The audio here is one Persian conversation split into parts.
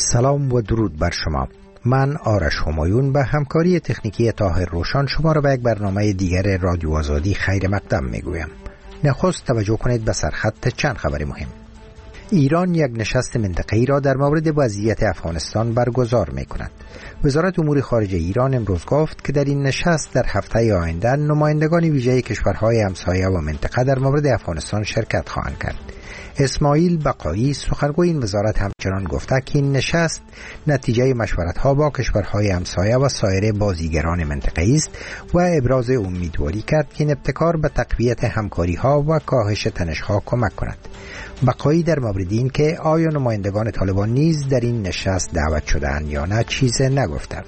سلام و درود بر شما. من آرش همایون به همکاری تکنیکی طاهر روشان شما را به یک برنامه دیگر رادیو آزادی خیر مقدم میگویم. نخست توجه کنید به سرخط چند خبر مهم. ایران یک نشست منطقه‌ای را در مورد وضعیت افغانستان برگزار می‌کند. وزارت امور خارجه ایران امروز گفت که در این نشست در هفته آینده نمایندگان ویژه کشورهای همسایه و منطقه در مورد افغانستان شرکت خواهند کرد. اسماعیل بقایی سخنگوی این وزارت همچنان گفته که این نشست نتیجه مشورت‌ها با کشورهای همسایه و سایر بازیگران منطقه‌ای است و ابراز امیدواری کرد که این ابتکار به تقویت همکاری‌ها و کاهش تنش‌ها کمک کند. بقایی در مورد این که آیا نمایندگان طالبان نیز در این نشست دعوت شده‌اند یا نه چیز نگفتند.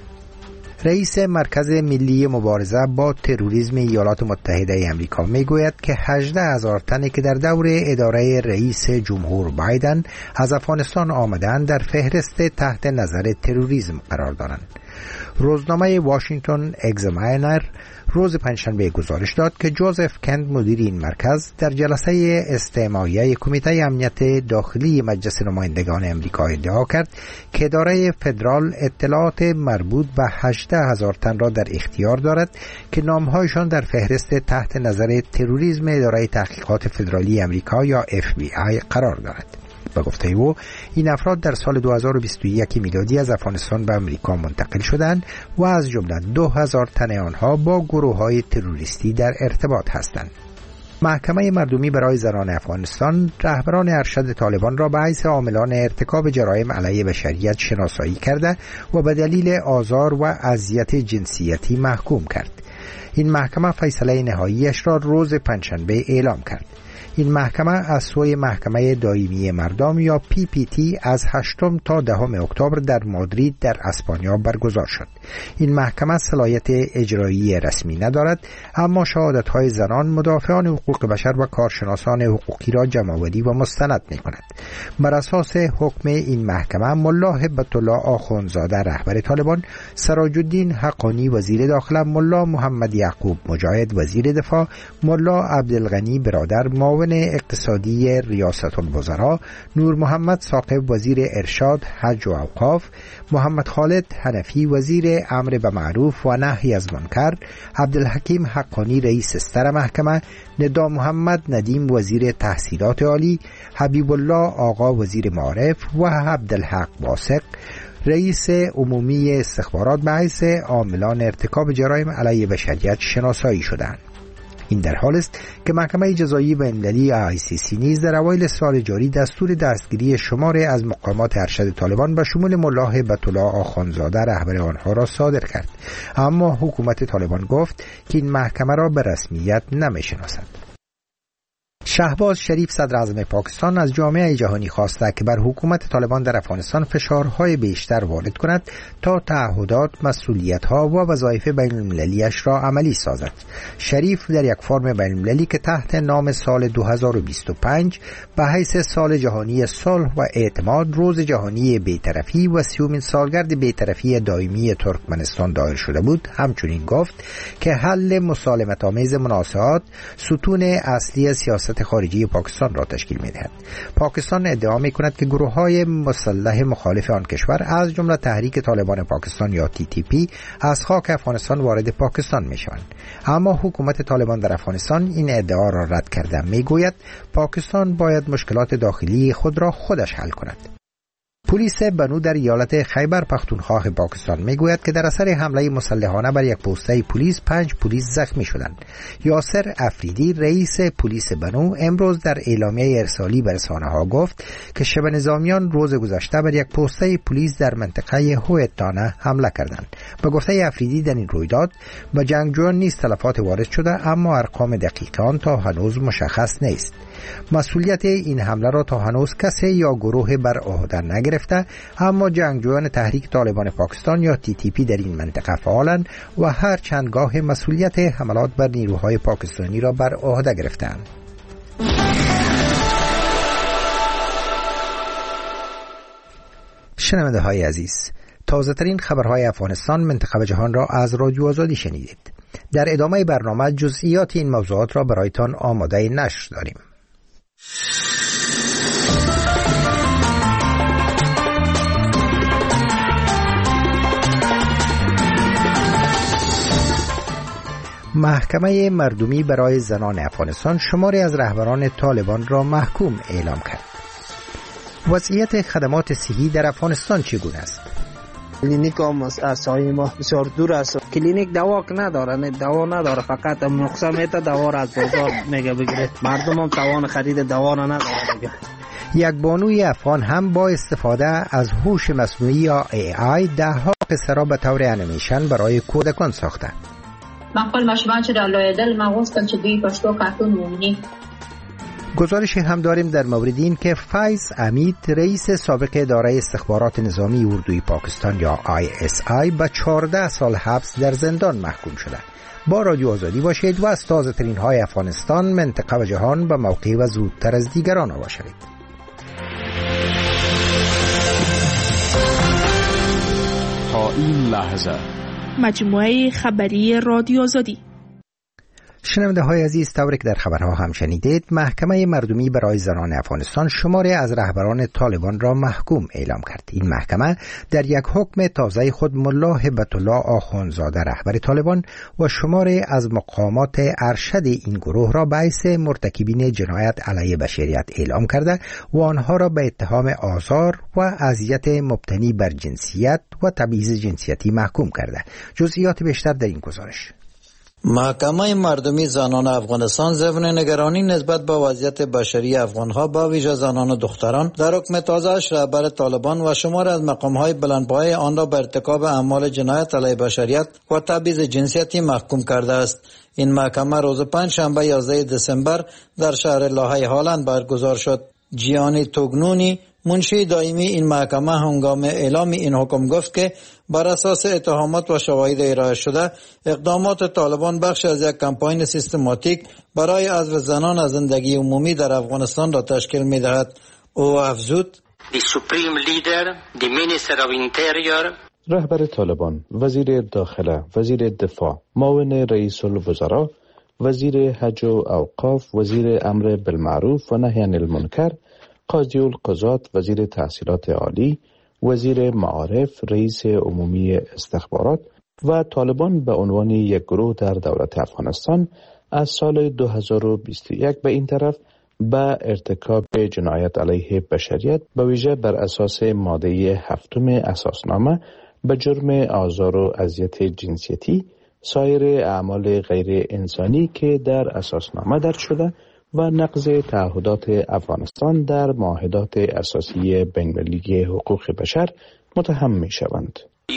رئیس مرکز ملی مبارزه با تروریسم ایالات متحده آمریکا میگوید که 18,000 تنی که در دور اداره رئیس جمهور بایدن از افغانستان آمدند در فهرست تحت نظر تروریسم قرار دارند. روزنامه واشنگتن اگزاماینر روز پنجشنبه گزارش داد که جوزف کند مدیر این مرکز در جلسه استماعیه کمیته امنیت داخلی مجلس نمایندگان آمریکا ادعا کرد که اداره فدرال اطلاعات مربوط به 18,000 تن را در اختیار دارد که نامهایشان در فهرست تحت نظر تروریسم اداره تحقیقات فدرالی آمریکا یا FBI قرار دارد. به گفته او این افراد در سال 2021 میلادی از افغانستان به امریکا منتقل شدند و از جمله 2,000 تن آنها با گروه‌های تروریستی در ارتباط هستند. محکمه مردمی برای زنان افغانستان رهبران ارشد طالبان را به حیث عاملان ارتکاب جرایم علیه بشریت شناسایی کرده و به دلیل آزار و اذیت جنسیتی محکوم کرد. این محکمه فیصله نهاییش را روز پنجشنبه اعلام کرد. این محکمه از سوی محکمه دائمی مردم یا PPT از 8 تا 10 اکتبر در مادرید در اسپانیا برگزار شد. این محکمه صلاحیت اجرایی رسمی ندارد، اما شهادت‌های زنان، مدافعان حقوق بشر و کارشناسان حقوقی را جمع‌آوری و مستند می‌کند. بر اساس حکم این محکمه ملا هبت الله آخوندزاده رهبر طالبان، سراج الدین حقانی وزیر داخله، ملا محمد یعقوب مجاهد وزیر دفاع، ملا عبدالغنی برادر معاون اقتصادی ریاست الوزراء، نور محمد ثاقب وزیر ارشاد، حج و اوقاف، محمد خالد حنفی وزیر امر به معروف و نهی از منکر، عبدالحکیم حقانی رئیس استر محکمه، ندا محمد ندیم وزیر تحصیلات عالی، حبیب الله آقا وزیر معارف و عبدالحق واثق رئیس عمومی استخبارات به حیث عاملان ارتکاب جرایم علیه بشریت شناسایی شدند. این در حال است که محکمه جزایی بین‌المللی ICC نیز در اوایل سال جاری دستور دستگیری شماری از مقامات ارشد طالبان به شمول ملا هبت الله آخوندزاده رهبر آنها را صادر کرد، اما حکومت طالبان گفت که این محکمه را به رسمیت نمی‌شناسد. شهباز شریف صدر اعظم پاکستان از جامعه جهانی خواسته که بر حکومت طالبان در افغانستان فشارهای بیشتر وارد کند تا تعهدات، مسئولیت‌ها و وظایف بین‌المللی‌اش را عملی سازد. شریف در یک فرم بین‌المللی که تحت نام سال 2025 به حیث سال جهانی صلح و اعتماد، روز جهانی بی‌طرفی و 30مین سالگرد بی‌طرفی دائمی ترکمنستان دایر شده بود، همچنین گفت که حل مسالمت‌آمیز منازعات ستون اصلی سیاست خارجی پاکستان را تشکیل می‌دهد. پاکستان ادعا می‌کند که گروه‌های مسلح مخالف آن کشور از جمله تحریک طالبان پاکستان یا TTP از خاک افغانستان وارد پاکستان می‌شوند، اما حکومت طالبان در افغانستان این ادعا را رد کرده می‌گوید پاکستان باید مشکلات داخلی خود را خودش حل کند. پلیس بنو در ایالت خیبر پختونخوا پاکستان میگوید که در اثر حمله مسلحانه بر یک پوسته پلیس 5 پلیس زخمی شدند. یاسر افریدی رئیس پلیس بنو امروز در اعلامیه ارسالی به رسانه‌ها گفت که شب نظامیان روز گذشته بر یک پوسته پلیس در منطقه هویتانه حمله کردند. به گفته افریدی در این رویداد به جنگجویان نیز تلفات وارد شده، اما ارقام دقیق آن تا هنوز مشخص نیست. مسئولیت این حمله را تا هنوز کسی یا گروه بر عهده نگرفته، اما جنگجویان تحریک طالبان پاکستان یا TTP در این منطقه فعالند و هر چندگاه مسئولیت حملات بر نیروهای پاکستانی را بر عهده گرفتند. شنونده های عزیز، تازه ترین خبرهای افغانستان، منطقه و جهان را از رادیو آزادی شنیدید. در ادامه برنامه جزئیات این موضوعات را برایتان آماده نشر داریم. محکمه مردمی برای زنان افغانستان شماری از رهبران طالبان را محکوم اعلام کرد. وضعیت خدمات صحی در افغانستان چگونه است؟ کلینیک هم از سایه ما بسیار دور است. کلینیک دوا نداره، دوا نداره، فقط نقصه میته دوا را از بازار میگه بگیره. مردم هم توان خرید دوا را نداره دیگه. یک بانوی افغان هم با استفاده از هوش مصنوعی یا AI ده‌ها قصه را به طور انیمیشن برای کودکان ساخته. من خپل ماشومان چې د لویدل ما غوښتل چې دوی پښتو کارتون وویني. گزارش هم داریم در مورد این که فیض امید رئیس سابق اداره استخبارات نظامی اردوی پاکستان یا ISI به 14 سال حبس در زندان محکوم شده. با رادیو آزادی باشید و از تازه ترین های افغانستان، منطقه و جهان به موقع و زودتر از دیگران آگاه شوید. تا این لحظه مجموعه خبری رادیو آزادی. شنونده های عزیز، طوری که در خبرها هم شنیدید، محکمه مردمی برای زنان افغانستان شماری از رهبران طالبان را محکوم اعلام کرد. این محکمه در یک حکم تازه خود ملا هبت الله آخوندزاده رهبر طالبان و شماری از مقامات ارشد این گروه را به حیث مرتکبین جنایت علیه بشریت اعلام کرده و آنها را به اتهام آزار و اذیت مبتنی بر جنسیت و تبعیض جنسیتی محکوم کرده. جزئیات بیشتر در این گزارش. محکمه مردمی زنان افغانستان ضمن نگرانی نسبت به وضعیت بشری افغانها با ویژه زنان و دختران در حکم تازه‌اش رهبر طالبان و شمار از مقام‌های بلندپایه آن را به ارتکاب اعمال جنایت علیه بشریت و تبعیض جنسیتی محکوم کرده است. این محکمه روز پنجشنبه 11 دسامبر در شهر لاهه هالند برگزار شد. جیانی توگنونی منشی دائمی این محکمه هنگام اعلام این حکم گفت که بر اساس اتهامات و شواهد ارائه شده اقدامات طالبان بخش از یک کمپاین سیستماتیک برای حذف زنان از زندگی عمومی در افغانستان را تشکیل می‌دهد. او افزود: رهبر طالبان، وزیر داخله، وزیر دفاع، معاون رئیس الوزراء، وزیر حج و اوقاف، وزیر امر بالمعروف و نهی عن المنکر، قاضی القضات، وزیر تحصیلات عالی، وزیر معارف، رئیس عمومی استخبارات و طالبان به عنوان یک گروه در دولت افغانستان از سال 2021 به این طرف به ارتکاب جنایت علیه بشریت به ویژه بر اساس ماده 7 اساسنامه به جرم آزار و اذیت جنسیتی، سایر اعمال غیر انسانی که در اساسنامه درج شده و نقض تعهدات افغانستان در معاهدات اساسی بین‌المللی حقوق بشر متهم می شوند.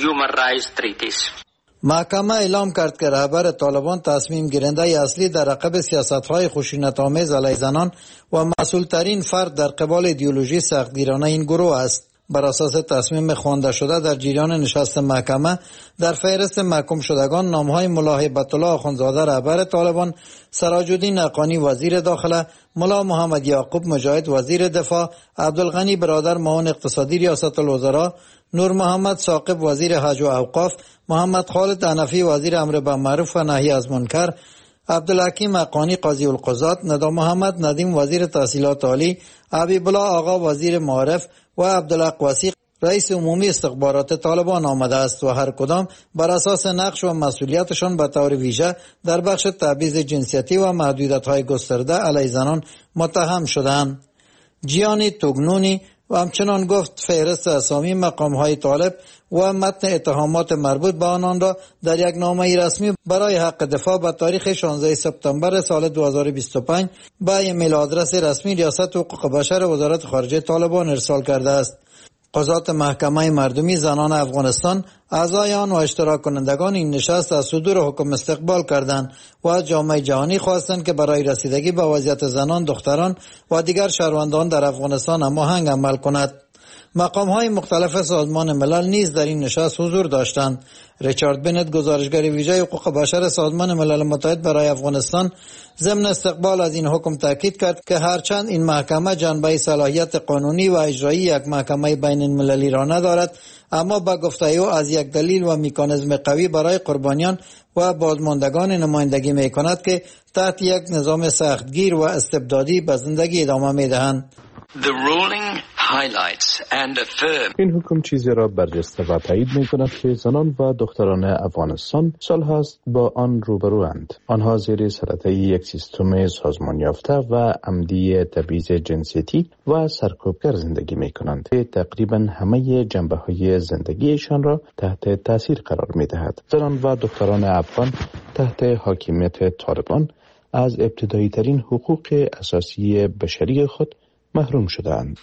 محکمه اعلام کرد که رهبر طالبان تصمیم گیرنده اصلی در عقب سیاست‌های خشونت‌آمیز علیه زنان و مسئول‌ترین فرد در قبال ایدئولوژی سختگیرانه این گروه است. بر اساس تصمیم خوانده شده در جریان نشست محکمه در فهرست محکوم شدگان نام‌های ملا هبت الله آخوندزاده رهبر طالبان، سراج الدین حقانی وزیر داخله، ملا محمد یعقوب مجاهد وزیر دفاع، عبدالغنی برادر معاون اقتصادی ریاست الوزراء، نور محمد ثاقب وزیر حج و اوقاف، محمد خالد حنفی وزیر امر بالمعروف و نهی از منکر، عبدالحکیم حقانی قاضی القضات، ندا محمد ندیم وزیر تحصیلات عالی، حبیب الله آقا وزیر معارف و عبدالحق وثیق رئیس عمومی استخبارات طالبان آمده است و هر کدام بر اساس نقش و مسئولیتشان به طور ویژه در بخش تبعیض جنسیتی و محدودیت‌های گسترده علیه زنان متهم شدند. جیانی توگنونی و همچنان گفت فهرست اسامی مقام‌های طالب و متن اتهامات مربوط به آنان را در یک نامه رسمی برای حق دفاع به تاریخ 16 سپتامبر سال 2025 به ایمیل آدرس رسمی ریاست حقوق بشر وزارت خارجه طالبان ارسال کرده است. قضات محکمه مردمی زنان افغانستان اعضای آن و اشتراک کنندگان این نشست از صدور حکم استقبال کردند و از جامعه جهانی خواستند که برای رسیدگی به وضعیت زنان، دختران و دیگر شهروندان در افغانستان هماهنگ عمل کند. مقام‌های مختلف سازمان ملل نیز در این نشست حضور داشتند. ریچارد بنت گزارشگر ویژه حقوق بشر سازمان ملل متحد برای افغانستان ضمن استقبال از این حکم تاکید کرد که هرچند این محکمه جنبه صلاحیت قانونی و اجرایی یک محکمه بین المللی را ندارد، اما با گفته او از یک دلیل و مکانیزم قوی برای قربانیان و بازماندگان نمایندگی می کند که تحت یک نظام سختگیر و استبدادی به زندگی ادامه می دهند. The ruling این حکم چیزی را برجسته و تایید می کند که زنان و دختران افغانستان سال هاست با آن روبروند. آنها زیر سلطه یک سیستم سازمان یافته و عمدی تبعیض جنسیتی و سرکوبگر زندگی می کنند که تقریبا همه جنبه های زندگیشان را تحت تاثیر قرار می دهد. زنان و دختران افغان تحت حاکمیت طالبان از ابتدایی ترین حقوق اساسی بشری خود محروم شدند.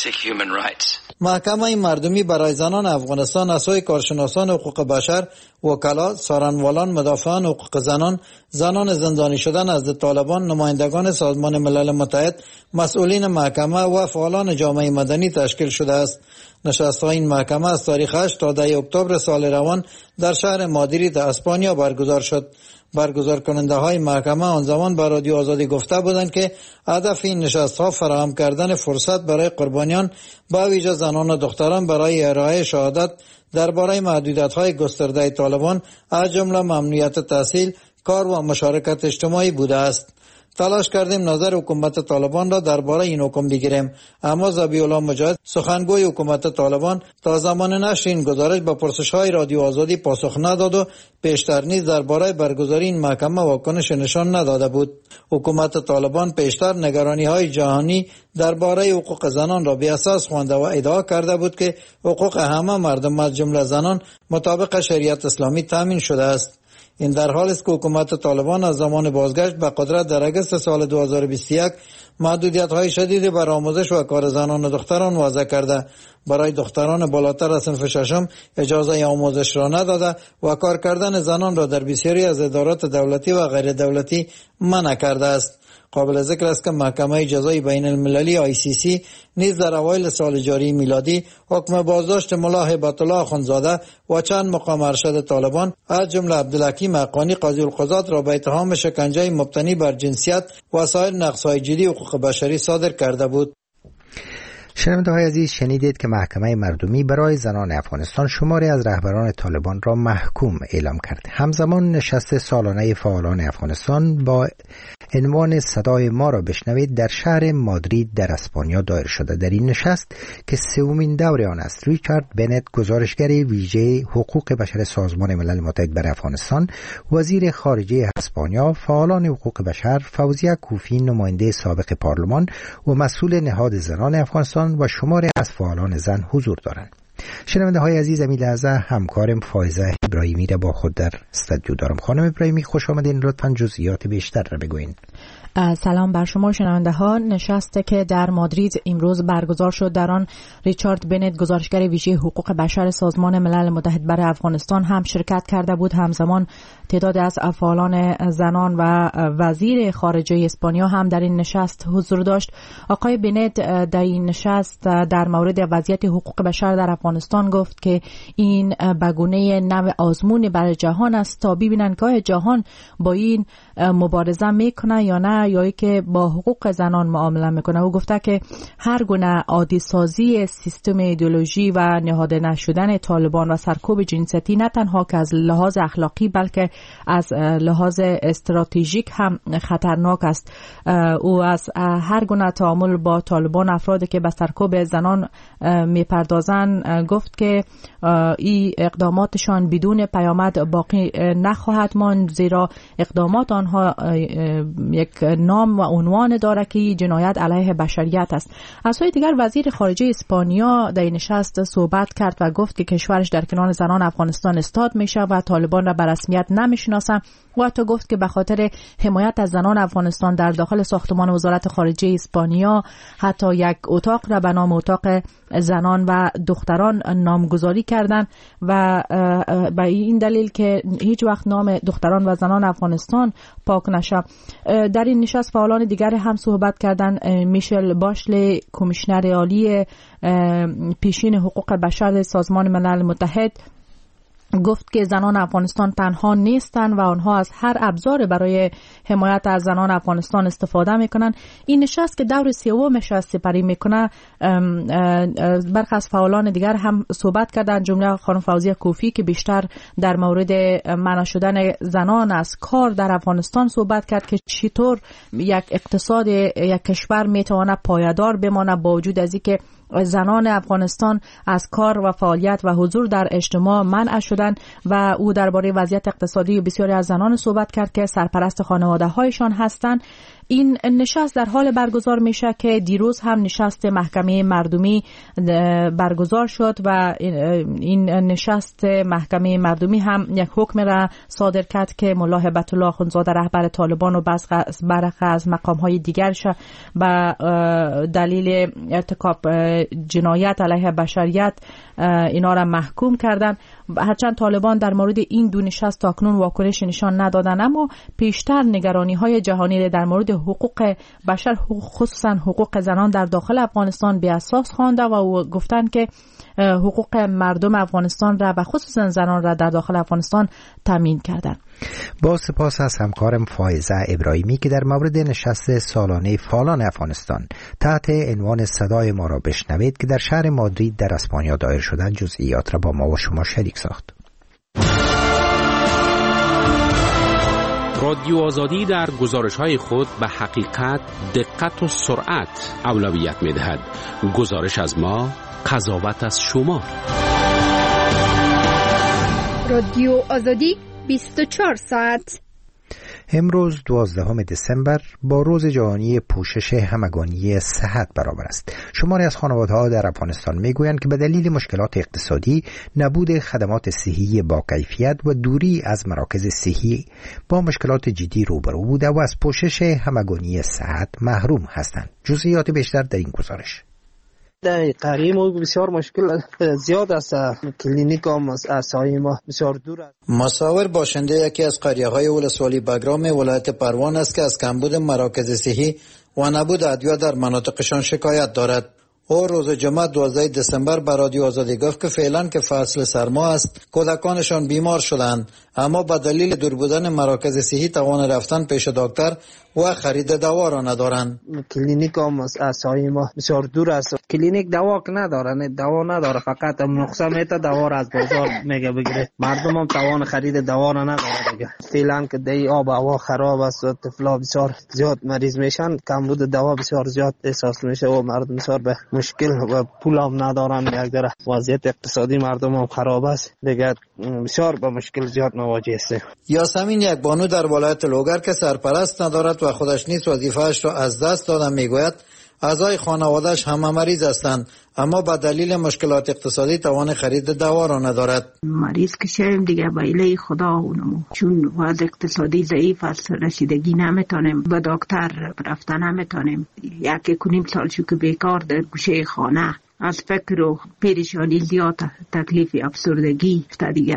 محکمه مردمی برای زنان افغانستان از سوی کارشناسان حقوق بشر، وکلا، سارنوالان، مدافعان حقوق زنان، زنان زندانی شدن از طالبان، نمایندگان سازمان ملل متحد، مسئولین محکمه و فعالان جامعه مدنی تشکیل شده است. نشست‌های این محکمه از تاریخ 8 تا 10 اکتبر سال روان در شهر مادرید اسپانیا برگزار شد. برگزار کننده های محکمه آن زمان به رادیو آزادی گفته بودند که هدف این نشست ها فراهم کردن فرصت برای قربانیان به ویژه زنان و دختران برای ارائه شهادت درباره محدودیت های گسترده طالبان از جمله ممنوعیت تحصیل، کار و مشارکت اجتماعی بوده است. تلاش کردیم نظر حکومت طالبان را درباره این حکم بگیریم، اما ذبیح الله مجاهد سخنگوی حکومت طالبان تا زمان نشر این گزارش به پرسش‌های رادیو آزادی پاسخ نداد و پیشتر نیز درباره برگزاری این محکمه واکنش نشان نداده بود. حکومت طالبان پیشتر نگرانی‌های جهانی درباره حقوق زنان را بی اساس خوانده و ادعا کرده بود که حقوق همه مردم از جمله زنان مطابق شریعت اسلامی تامین شده است. این در حالی است که حکومت طالبان از زمان بازگشت به قدرت در اگست سال 2021 محدودیت‌های شدیدی بر آموزش و کار زنان و دختران وضع کرده. برای دختران بالاتر از صنف ششم اجازه آموزش را نداده و کار کردن زنان را در بسیاری از ادارات دولتی و غیر دولتی منع کرده است. قابل ذکر است که محکمه جزای بین المللی ICC نیز در اوایل سال جاری میلادی حکم بازداشت ملا هبت الله اخندزاده و چند مقام ارشد طالبان از جمله عبدالحکیم حقانی قاضی القضات را به اتهام شکنجه مبتنی بر جنسیت و سایر نقض‌های جدی حقوق بشری صادر کرده بود. شنونده‌های عزیز، شنیدید که محکمه مردمی برای زنان افغانستان شماری از رهبران طالبان را محکوم اعلام کرد. همزمان نشست سالانه فعالان افغانستان با عنوان صدای ما را بشنوید در شهر مادرید در اسپانیا دایر شده. در این نشست که سومین دور آن است، ریچارد بنت، گزارشگر ویژه حقوق بشر سازمان ملل متحد برای افغانستان، وزیر خارجه اسپانیا، فعالان حقوق بشر، فوزیه کوفی، نماینده سابق پارلمان و مسئول نهاد زنان افغانستان و شماری از فعالان زن حضور دارند. شنونده های عزیز، این لحظه همکارم فایزه ابراهیمی را با خود در استودیو دارم. خانم ابراهیمی، خوش آمدین. لطفاً جزئیات بیشتر را بگوین. سلام بر شما شنونده ها. نشستی که در مادرید امروز برگزار شد، در آن ریچارد بنت، گزارشگر ویژه حقوق بشر سازمان ملل متحد برای افغانستان هم شرکت کرده بود. همزمان تعداد از فعالان زنان و وزیر خارجه اسپانیا هم در این نشست حضور داشت. آقای بنت در این نشست در مورد وضعیت حقوق بشر در افغانستان گفت که این بگونه نوع آزمون برای جهان است تا ببینن که جهان با این مبارزه میکنه یا نه، یا که با حقوق زنان معامله میکنه. او گفته که هر گونه عادی سازی سیستم ایدئولوژی و نهاده نشدن طالبان و سرکوب جنسیتی نه تنها که از لحاظ اخلاقی بلکه از لحاظ استراتژیک هم خطرناک است. او از هر گونه تعامل با طالبان، افرادی که به سرکوب زنان میپردازند، گفت که این اقداماتشان بدون پیامد باقی نخواهد ماند، زیرا اقدامات آنها یک نام و عنوان داره که جنایت علیه بشریت است. از سوی دیگر وزیر خارجه اسپانیا در نشست صحبت کرد و گفت که کشورش در کنار زنان افغانستان استاد میشه و طالبان را به رسمیت نمیشناسه و حتی گفت که به خاطر حمایت از زنان افغانستان در داخل ساختمان وزارت خارجه اسپانیا حتی یک اتاق را به نام اتاق زنان و دختران نامگذاری کردند و به این دلیل که هیچ وقت نام دختران و زنان افغانستان پاک نشه. در این نشست فعالان دیگر هم صحبت کردند. میشل باشله، کمیشنر عالی پیشین حقوق بشر سازمان ملل متحد، گفت که زنان افغانستان تنها نیستند و آنها از هر ابزار برای حمایت از زنان افغانستان استفاده میکنن. این نشست که دور سومش را سپری میکنه، برخی از فعالان دیگر هم صحبت کردند، جمله خانم فوزیه کوفی که بیشتر در مورد منع شدن زنان از کار در افغانستان صحبت کرد که چطور یک اقتصاد یک کشور میتواند پایدار بمانه با وجود از اینکه زنان افغانستان از کار و فعالیت و حضور در اجتماع منع شدند و او درباره وضعیت اقتصادی بسیاری از زنان صحبت کرد که سرپرست خانواده هایشان هستند. این نشست در حال برگزار میشه که دیروز هم نشست محکمه مردمی برگزار شد و این نشست محکمه مردمی هم یک حکم را صادر کرد که ملا هبت الله اخوندزاده رهبر طالبان و برخی از مقام های دیگرش به دلیل ارتکاب جنایت علیه بشریت اینا را محکوم کردن. هرچند طالبان در مورد این دو نشست تاکنون واکنش نشان ندادن، اما پیشتر نگرانی های جهانی در مورد حقوق بشر خصوصا حقوق زنان در داخل افغانستان بی اساس خوانده و گفتند که حقوق مردم افغانستان را و خصوصا زنان را در داخل افغانستان تامین کردند. با سپاس از همکارم فائزه ابراهیمی که در مورد نشست سالانه فعالان افغانستان تحت عنوان صدای ما را بشنوید که در شهر مادرید در اسپانیا دایر شدن جزئیات را با ما و شما شریک ساخت. رادیو آزادی در گزارش‌های خود به حقیقت، دقت و سرعت اولویت می‌دهد. گزارش از ما، قضاوت از شما. رادیو آزادی 24 ساعت. امروز 12 دسامبر با روز جهانی پوشش همگانی صحت برابر است. شماری از خانواده‌ها در افغانستان میگویند که به دلیل مشکلات اقتصادی، نبود خدمات صحی با کیفیت و دوری از مراکز صحی با مشکلات جدی روبرو بوده و از پوشش همگانی صحت محروم هستند. جزئیات بیشتر در این گزارش. در قریه ما بسیار مشکل زیاد است. کلینیک هم از سایه ما بسیار دور است. مصور باشنده یکی از قریه‌های ولسوالی بگرام ولایت پروان است که از کمبود مراکز صحی و نبود ادویه در مناطقشان شکایت دارد. او روز جمعه 12 دسامبر به رادیو آزادی گفت که فعلا که فصل سرما است کودکانشان بیمار شدند، اما به دلیل دور بودن مراکز صحی توان رفتن پیش دکتر و خرید دوا را ندارند. کلینیک هم از سایه ما بسیار دور است. کلینیک دوا نداره، دوا نداره، فقط نسخه میته دوا را از بازار میگه بگیره. مردم هم توان خرید دوا را نداره دیگه. فعلا که دی آب هوا خراب است و طفلا بسیار زیاد مریض میشن، کمبود دوا بسیار زیاد احساس میشه و مردم بسیار به مشکل و پول هم ندارن. یک ذره وضعیت اقتصادی مردم هم خراب است دیگه، بسیار به مشکل زیاد مواجه است. یاسمین یک بانو در ولایت لوگر که سرپرست ندارد و خودش نیز وظیفه‌اش را از دست داده میگوید اعضای خانواده‌اش همه مریض هستند، اما به دلیل مشکلات اقتصادی توان خرید دوا را ندارد. مریض که شویم دیگه به خدا اونمو، چون وضع اقتصادی ضعیف است، رسیدگی نمیتونیم، به دکتر رفتن نمیتونیم. یک کنیم سال شو که بیکار در گوشه خانه، از فکر و پریشانی زیاد، تکلیف افسردگی تا دیگه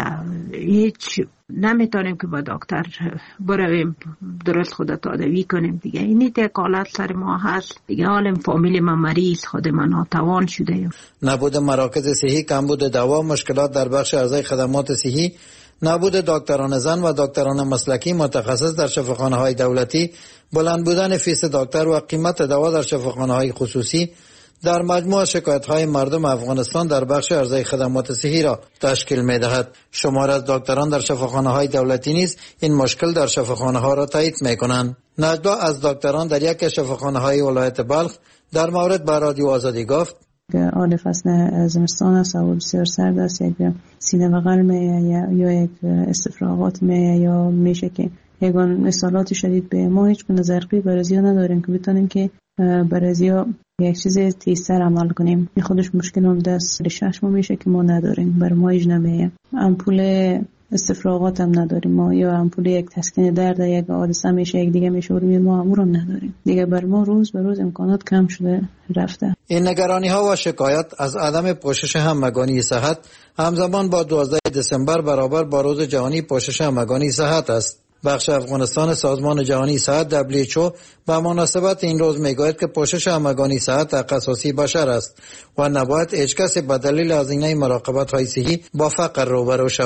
هیچ نمیتونیم که با دکتر برویم درست خود تداوی کنیم دیگه. اینی تکالت سر ما هست دیگه. حالم فامیل من مریض، خود من ناتوان شده. نبود مراکز صحی، کمبود دوا، مشکلات در بخش ارزای خدمات صحی، نبود دکتران زن و دکتران مسلکی متخصص در شفاخانه‌های دولتی، بلند بودن فیس دکتر و قیمت دوا در شفاخانه‌های خصوصی در مجموع شکایت‌های مردم افغانستان در بخش ارزای خدمات صحی را تشکیل می‌دهد. شمار از دکتران در شفاخانه‌های دولتی نیز این مشکل در شفاخانه‌ها را تایید می‌کنند. نجلا از دکتران در یک شفاخانه‌های ولایت بلخ در مورد به رادیو آزادی گفت آن فصل زمستان است و بسیار سرد است، یک سینه بغل یا یک استفراغات یا میشه که یگان اصالات شدید به ما هیچ گونه ضربی برزیا نداریم که بتونیم که برزیا یک چیز تیزتر عمل کنیم. این خودش مشکل هم دست شش ما میشه که ما نداریم، بر ما ایج نمیه. امپول استفراغات هم نداریم ما، یا امپول یک تسکین درد یک حادثه میشه یک دیگه میشه ما هم نداریم دیگه. بر ما روز به روز امکانات کم شده رفته. این نگرانی ها و شکایت از عدم پوشش همگانی صحت همزمان با 12 دسامبر برابر با روز جهانی پوشش همگانی صحت است. بخش افغانستان سازمان جهانی صحت WHO به مناسبت این روز میگوید که پوشش همگانی صحت حق اساسی بشر است و نباید هیچ کسی به دلیل هزینه مراقبت های صحی با فقر روبرو شود.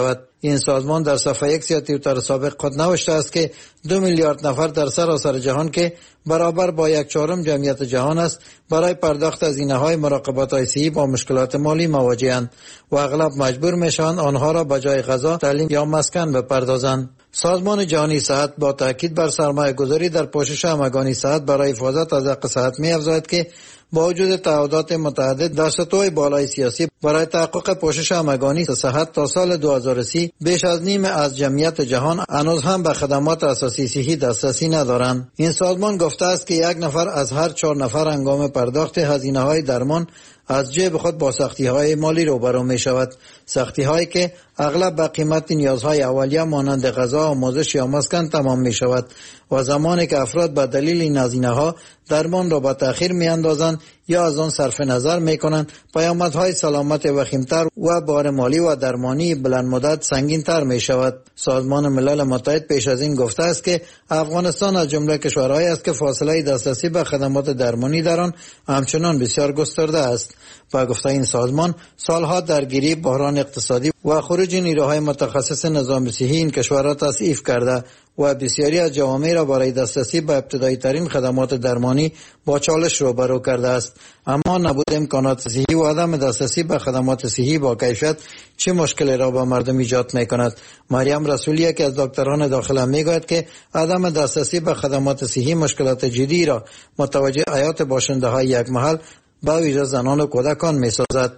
این سازمان در صفحه X یا توییتر سابق خود نوشته است که 2 میلیارد نفر در سراسر جهان که برابر با 1/4 جمعیت جهان است برای پرداخت هزینه‌های مراقبت‌های صحی با مشکلات مالی مواجه‌اند و اغلب مجبور میشوند آنها را به جای غذا، تعلیم یا مسکن بپردازند. سازمان جهانی صحت با تاکید بر سرمایه‌گذاری در پوشش همگانی صحت برای حفاظت از حق صحت می‌افزاید که با وجود تعهدات متعدد در سطوح بالای سیاسی برای تحقق پوشش همگانی صحت تا سال 2030 بیش از نیم از جمعیت جهان هنوز هم به خدمات اساسی صحی دسترسی ندارند. این سازمان گفته است که 1 نفر از هر 4 نفر هنگام پرداخت هزینه‌های درمان از جیب خود با سختی‌های مالی روبرو می‌شود. سختی‌هایی که اغلب به قیمت نیازهای اولیه مانند غذا، آموزش یا مسکن تمام می‌شود و زمانی که افراد به دلیل این هزینه‌ها درمان را به تأخیر می‌اندازند یا از آن صرف نظر می‌کنند، پیامدهای سلامت وخیم‌تر و بار مالی و درمانی بلند مدت سنگین‌تر می‌شود. سازمان ملل متحد پیش از این گفته است که افغانستان از جمله کشورهایی است که فاصله دسترسی به خدمات درمانی در آن همچنان بسیار گسترده است. با گفته این سازمان، سالها درگیری، بحران اقتصادی و خروج نیروهای متخصص نظام صحی این کشورها تضعیف کرده و بسیاری از جوامع را برای دسترسی به ابتدایی ترین خدمات درمانی با چالش روبرو کرده است. اما نبود امکانات صحی و عدم دسترسی به خدمات صحی با کیفیت چه مشکلی را به مردم ایجاد می‌کند؟ مریم رسولی که از دکتران داخله میگوید که عدم دسترسی به خدمات صحی مشکلات جدی را متوجه حیات باشنده‌های یک محل به ویژه زنان و کودکان می‌سازد.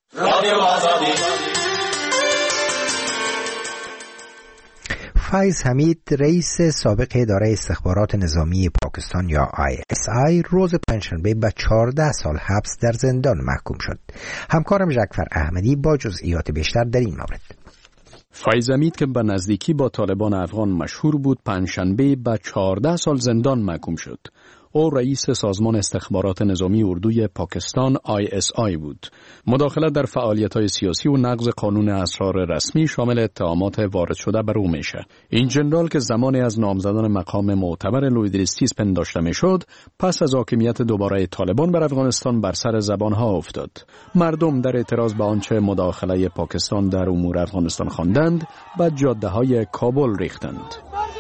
فیض حمید، رئیس سابق اداره استخبارات نظامی پاکستان یا ISI، روز پنجشنبه به 14 سال حبس در زندان محکوم شد. همکارم جعفر احمدی با جزئیات بیشتر در این مورد. فیض حمید که به نزدیکی با طالبان افغان مشهور بود، پنجشنبه به 14 سال زندان محکوم شد. او رئیس سازمان استخبارات نظامی اردوی پاکستان ISI بود. مداخله در فعالیت‌های سیاسی و نقض قانون اسرار رسمی شامل اتهامات وارد شده بر او میشه. این جنرال که زمانی از نامزدان مقام معتبر لویدریستیس پنداشته میشد، پس از حاکمیت دوباره طالبان بر افغانستان بر سر زبانها افتاد. مردم در اعتراض به آنچه مداخله پاکستان در امور افغانستان خواندند، به جاده‌های کابل ریختند.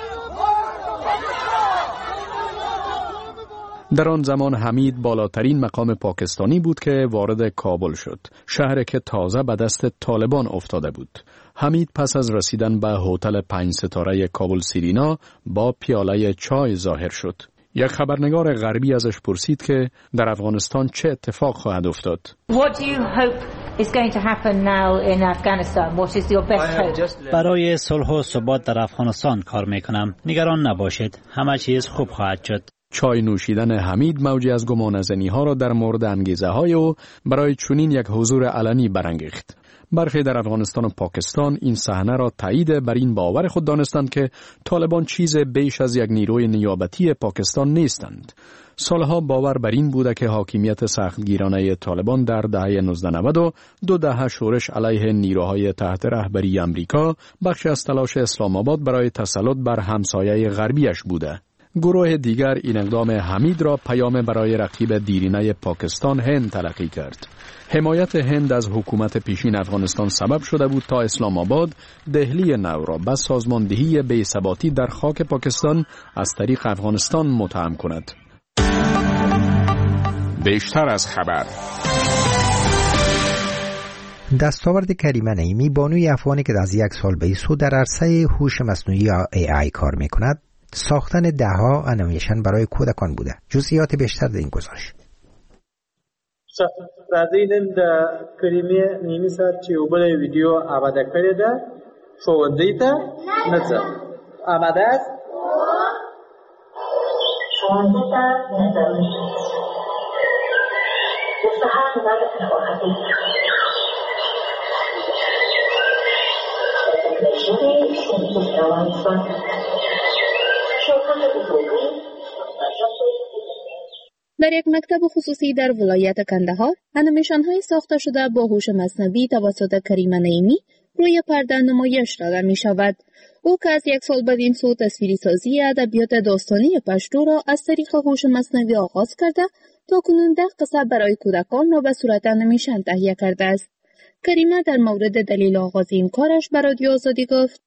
در آن زمان حمید بالاترین مقام پاکستانی بود که وارد کابل شد، شهری که تازه به دست طالبان افتاده بود. حمید پس از رسیدن به هتل 5 ستاره کابل سیرینا با پیاله چای ظاهر شد. یک خبرنگار غربی ازش پرسید که در افغانستان چه اتفاق خواهد افتاد. برای صلح و ثبات در افغانستان کار میکنم. نگران نباشید، همه چیز خوب خواهد شد. چای نوشیدن حمید موجی از گمانه‌زنی‌ها را در مورد انگیزه‌های او برای چنین یک حضور علنی برانگیخت. برخی در افغانستان و پاکستان این صحنه را تایید بر این باور خود دانستند که طالبان چیز بیش از یک نیروی نیابتی پاکستان نیستند. سالها باور بر این بوده که حاکمیت سختگیرانه طالبان در دهه 1990 و 2 دهه شورش علیه نیروهای تحت رهبری امریکا بخش از تلاش اسلام آباد برای تسلط بر همسایه غربیش بوده. گروه دیگر این اقدام حمید را پیام برای رقیب دیرینه پاکستان هند تلقی کرد. حمایت هند از حکومت پیشین افغانستان سبب شده بود تا اسلام آباد دهلی نو را به سازماندهی بی‌ثباتی در خاک پاکستان از طریق افغانستان متهم کند. بیشتر از خبر. دستاورد کریمه نعیمی، بانوی افغانی که از 1 سال به این سو در عرصه هوش مصنوعی یا AI کار میکند، ساختن دهها انیمیشن برای کودکان بوده. جزئیات بیشتر در این گزارش. راځي نن د کریمې نیمي صاحب چې یو بله ویډیو آماده کړې ده ښوونځي ته نه ځه. آماده است؟ ښوونځي ته نه ځم. د سهار لمر راوختی. د ژبې صنفي روان شوم. شوکت بزرگی در یک مکتب خصوصی در ولایت کندهار، انیمیشن‌های ساخته شده با هوش مصنوعی توسط کریمه نعیمی روی پرده نمایش داده می‌شود. او که از 1 سال بدین سو تصویری سازی ادبیات داستانی پشتو را از طریق هوش مصنوعی آغاز کرده تا کنون 10 قصه برای کودکان را به صورت انیمیشن تهیه کرده است. کریمه در مورد دلیل آغاز این کارش به رادیو آزادی گفت: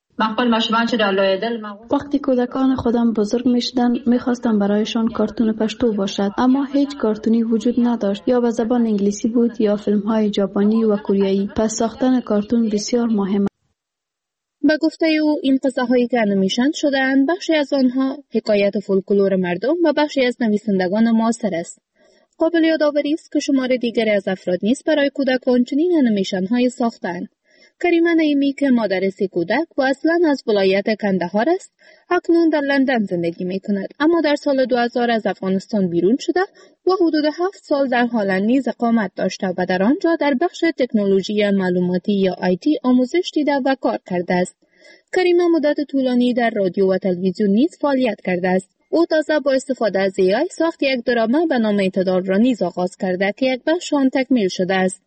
وقتی کودکان خودم بزرگ می شدن می خواستم برایشان کارتون پشتو باشد، اما هیچ کارتونی وجود نداشت، یا به زبان انگلیسی بود یا فیلم های ژاپنی و کوریایی. پس ساختن کارتون بسیار مهم. به گفته او این قصه هایی که انیمیشن شده‌اند بخشی از آنها حکایت فولکلور مردم و بخشی از نویسندگان معاصر است. قابل یادآوری است که شمار دیگری از افراد نیز برای کودکان چنین انیمیشن های ساختند. کریمه نعیمی که مادر 3 کودک و اصلا از ولایت کندهار است، اکنون در لندن زندگی می کند، اما در سال 2000 از افغانستان بیرون شده و حدود 7 سال در هلند نیز اقامت داشته و در آنجا در بخش تکنولوژی معلوماتی یا آیتی آموزش دیده و کار کرده است. کریمه مدت طولانی در رادیو و تلویزیون نیز فعالیت کرده است. او تازه با استفاده از AI ساخت یک درامه به نام اعتدال را نیز آغاز کرده که یک بخش آن تکمیل شده است.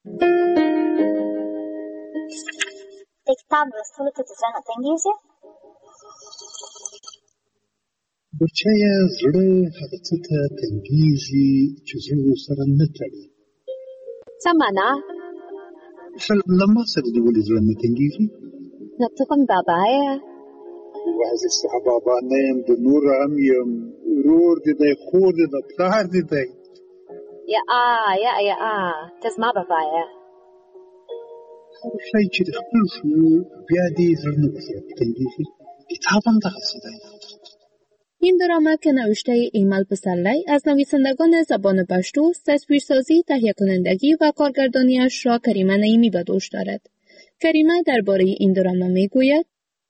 د کتاب لوستلو ته زړه نه تنګېږي؟ بچیه زړه هغه څه ته تنګېږي چې زړه ورسره نه تړي. څه معنا؟ له ما سره دې ولې زړه نه تنګېږي؟ نو ته کوم بابا یې؟ یوازې ستا بابا نه یم، د نور هم یم، ورور دې دی، خور دې ده، پلار دې دی. یا ته زما بابا یې. هر شی چې د خپل شو بیا دې زړه نه ورسره تنګېږي. کتاب هم دغسې دی. این درامه که نوشته ایمل پسرلی از نویسندگان زبان پشتو، تصویرسازی، تهیه کنندگی و کارگردانیش را کریمه نعیمی به دوش دارد. کریمه درباره این درامه میگوید: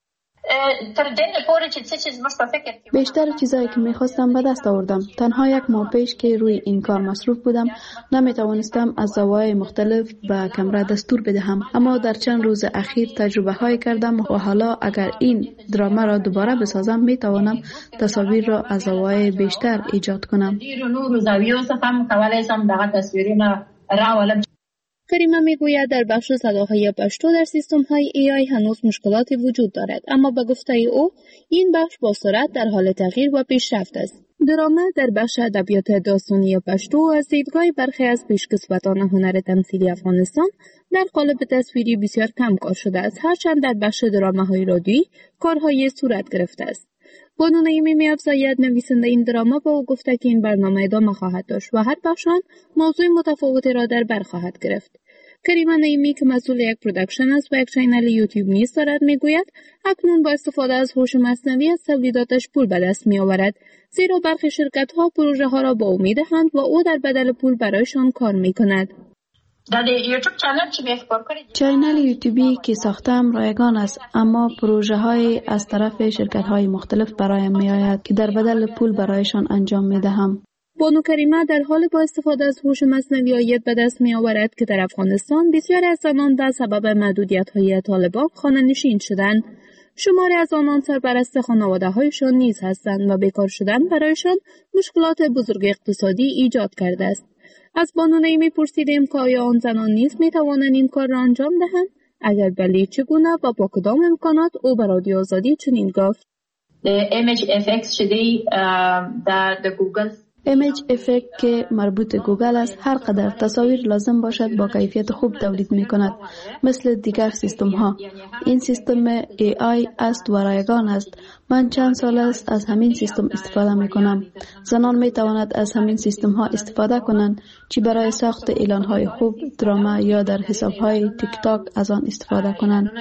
بیشتر چیزایی که میخواستم به دست آوردم. تنها 1 ماه پیش که روی این کار مصروف بودم نمیتوانستم از زوایای مختلف به کمره دستور بدهم، اما در چند روز اخیر تجربه های کردم و حالا اگر این درامه را دوباره بسازم میتوانم تصاویر را از زوایای بیشتر ایجاد کنم. کریمه میگوید در بخش صداهای پشتو در سیستم‌های AI هنوز مشکلاتی وجود دارد، اما به گفته او این بخش با سرعت در حال تغییر و پیشرفت است. درامه در بخش ادبیات داستانی پشتو از دیدگاه برخی از پیشکسوتان هنر تمثیلی افغانستان در قالب تصویری بسیار کم کار شده است، هرچند در بخش درامه‌های رادیویی کارهای صورت گرفته است. بانو نعیمی می‌افزاید نویسنده این دراما با او گفته که این برنامه ادامه خواهد داشت و هر بخش آن موضوع متفاوتی را در بر خواهد گرفت. کریمه نعیمی که مسئول یک پروداکشن است و یک چینل یوتیوب نیز دارد میگوید اکنون با استفاده از هوش مصنوعی از تولیداتش پول به دست میآورد، زیرا برخی شرکت‌ها پروژه ها را با او میدهند و او در بدل پول برایشان کار میکند. در یوتیوب چینل چی بهتر کنید؟ چینل یوتیوبی که ساختم رایگان است، اما پروژه های از طرف شرکت های مختلف برایم می آید که در بدل پول برایشان انجام می دهم. بانو کریمه در حال با استفاده از هوش مصنوعی عاید به دست می آورد که در افغانستان بسیاری از آنان به سبب محدودیت‌های طالبان خانه‌نشین شدند. شماری از آنان سرپرست خانواده‌هایشان نیز هستند و بیکار شدن برایشان مشکلات بزرگ اقتصادی ایجاد کرده است. از بانو نعیمی پرسیدیم که آیا آن زنان نیز می توانند این کار را انجام دهند؟ اگر بله چگونه و با کدام امکانات؟ او به رادیو آزادی چنین گفت: image effects شده در گوگل ایمیج افکت که مربوط گوگل است هر قدر تصاویر لازم باشد با کیفیت خوب تولید می کند مثل دیگر سیستم ها. این سیستم AI است و رایگان است. من چند سال است از همین سیستم استفاده می کنم. زنان می تواند از همین سیستم ها استفاده کنند چی برای ساخت اعلان های خوب، دراما یا در حساب های تیک تاک از آن استفاده کنند.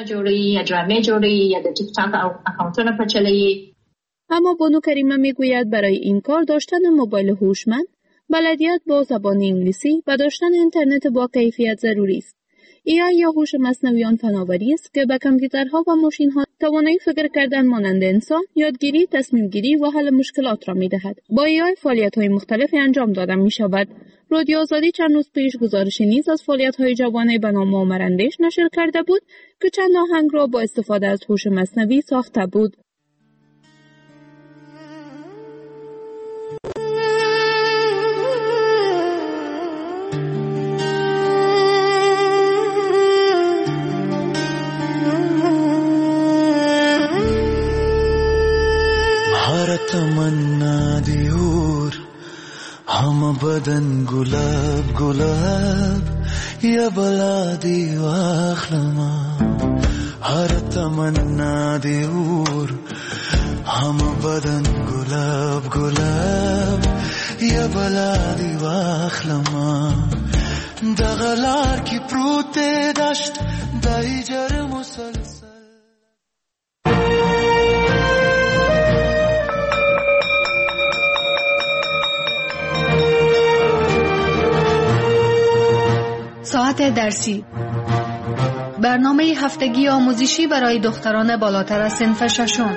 اما بانو کریمه میگوید برای این کار داشتن موبایل هوشمند، بلدیت با زبان انگلیسی و داشتن اینترنت با کیفیت ضروری است. AI یا هوش مصنوعی آن فناوری است که به کامپیوترها و ماشین‌ها توانایی فکر کردن مانند انسان، یادگیری، تصمیم گیری و حل مشکلات را می‌دهد. با AI فعالیت‌های مختلفی انجام داده می‌شود. رادیو آزادی چند روز پیش گزارشی نیز از فعالیت‌های جوانه به نام مامراندیش نشر کرده بود که چند آهنگ را با استفاده از هوش مصنوعی ساخته بود. तमन्ना दियोर हम बदन गुलाब गुलाब یا بلادی واخلما هر تمنا دیور هم بدن گلاب گلاب یا بلادی واخلما دغلار کی پروت داشت دای جر مسلسل. ساعت درسی، برنامه هفتگی آموزشی برای دختران بالاتر از صنف ششم.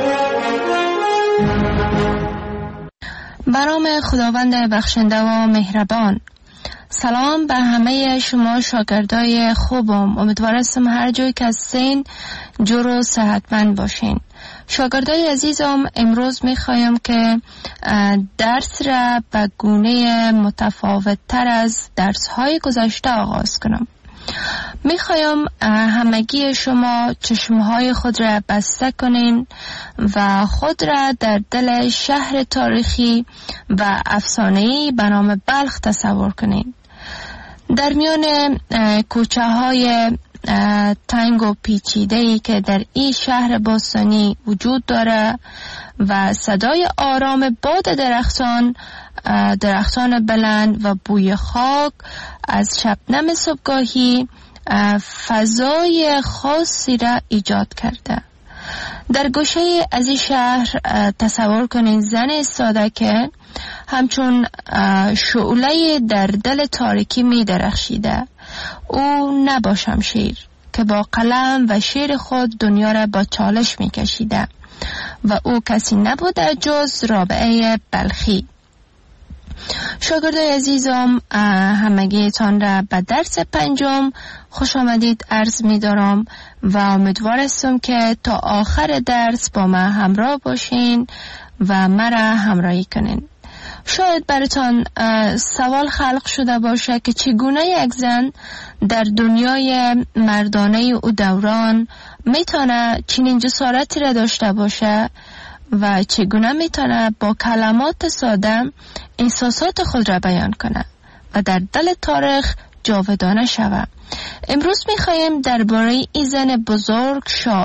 به نام خداوند بخشنده و مهربان. سلام به همه شما شاگردای خوبم. امیدوارم هر جایی که هستین جور و صحتمند باشین. شاگردای عزیزم، امروز میخوایم که درس را به گونه متفاوت تر از درس های گذشته آغاز کنم. میخوایم همگی شما چشمهای خود را بسته کنین و خود را در دل شهر تاریخی و افسانه‌ای به نام بلخ تصور کنین. در میان کوچه های تنگ و پیچیده‌ای که در این شهر باستانی وجود داره و صدای آرام باد درختان بلند و بوی خاک از شبنم صبحگاهی فضای خاصی را ایجاد کرده. در گوشه از این شهر تصور کنین زن ساده که همچون شعله در دل تاریکی می درخشیده. او نبا شمشیر که با قلم و شعر خود دنیا را با چالش می کشیده و او کسی نبوده جز رابعه بلخی. شاگردای عزیزم، همگیتان را به درس پنجم خوش آمدید عرض می دارم و امیدوار هستم که تا آخر درس با من همراه باشین و مرا همراهی کنین. شاید براتان سوال خلق شده باشه که چگونه یک زن در دنیای مردانه او دوران میتونه چنین جسارتی را داشته باشه و چگونه میتونه با کلمات ساده احساسات خود را بیان کنه و در دل تاریخ جاودانه شود. امروز میخوایم درباره این زن بزرگ،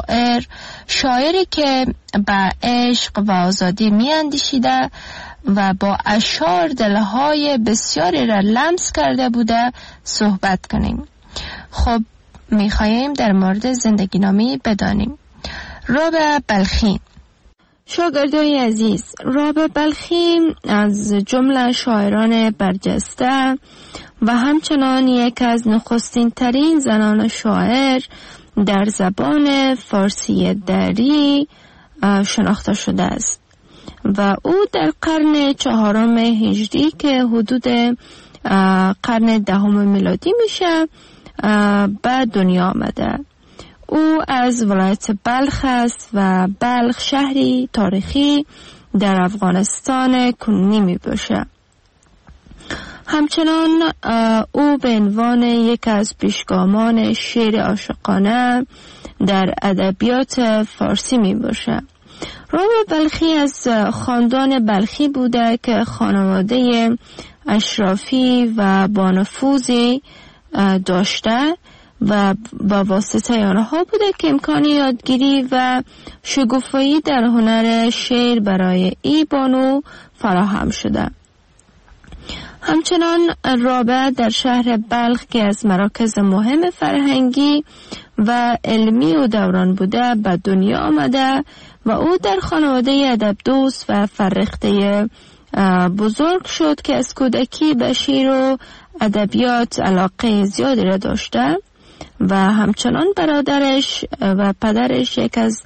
شاعری که به عشق و آزادی میاندیشیده و با اشعار دلهای بسیاری را لمس کرده بوده صحبت کنیم. خب میخوایم در مورد زندگی نامی بدانیم. رابعه بلخی. شاگردای عزیز، رابعه بلخی از جمله شاعران برجسته و همچنان یک از نخستین ترین زنان شاعر در زبان فارسی دری شناخته شده است و او در قرن 4 هجری که حدود قرن 10 میلادی میشه به دنیا آمده. او از ولایت بلخ است و بلخ شهری تاریخی در افغانستان کنونی می باشه. همچنان او به عنوان یک از پیشگامان شعر عاشقانه در ادبیات فارسی می باشه. رابعه بلخی از خاندان بلخی بوده که خانواده اشرافی و با نفوذی داشته و با واسطه آنها بوده که امکان یادگیری و شگوفایی در هنر شعر برای ای بانو فراهم شده. همچنان رابعه در شهر بلخ که از مراکز مهم فرهنگی و علمی و دوران بوده به دنیا آمده و او در خانواده ادب دوست و فرخته بزرگ شد که از کودکی به شعر و ادبیات علاقه زیادی را داشته و همچنان برادرش و پدرش یک از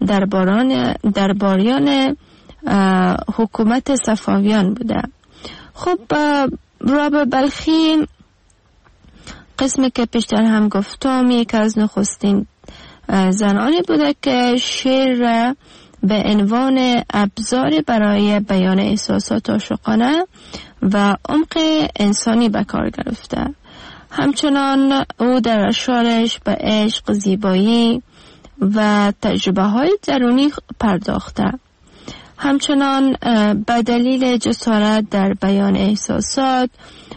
درباریان حکومت صفویان بوده. خب رابعه بلخی قسمی که پیشتر هم گفتم یک از نخستین زنانی بوده که شعر را به عنوان ابزاری برای بیان احساسات عاشقانه و عمق انسانی به کار گرفته. همچنان او در اشعارش به عشق، زیبایی و تجربه های درونی پرداخته. همچنان به دلیل جسارت در بیان احساسات